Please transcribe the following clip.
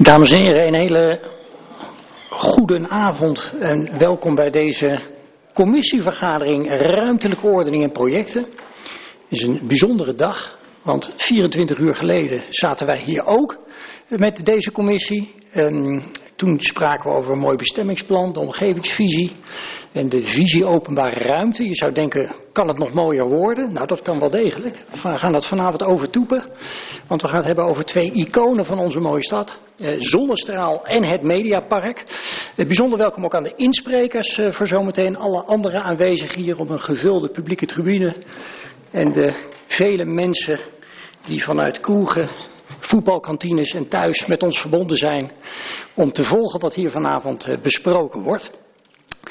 Dames en heren, een hele goede avond en welkom bij deze commissievergadering Ruimtelijke Ordening en Projecten. Het is een bijzondere dag, want 24 uur geleden zaten wij hier ook met deze commissie. Toen spraken we over een mooi bestemmingsplan, de omgevingsvisie en de visie openbare ruimte. Je zou denken, kan het nog mooier worden? Nou, dat kan wel degelijk. We gaan dat vanavond overtoepen, want we gaan het hebben over twee iconen van onze mooie stad. Zonnestraal en het Mediapark. Bijzonder welkom ook aan de insprekers voor zometeen. Alle andere aanwezigen hier op een gevulde publieke tribune. En de vele mensen die vanuit kroegen, voetbalkantines en thuis met ons verbonden zijn om te volgen wat hier vanavond besproken wordt.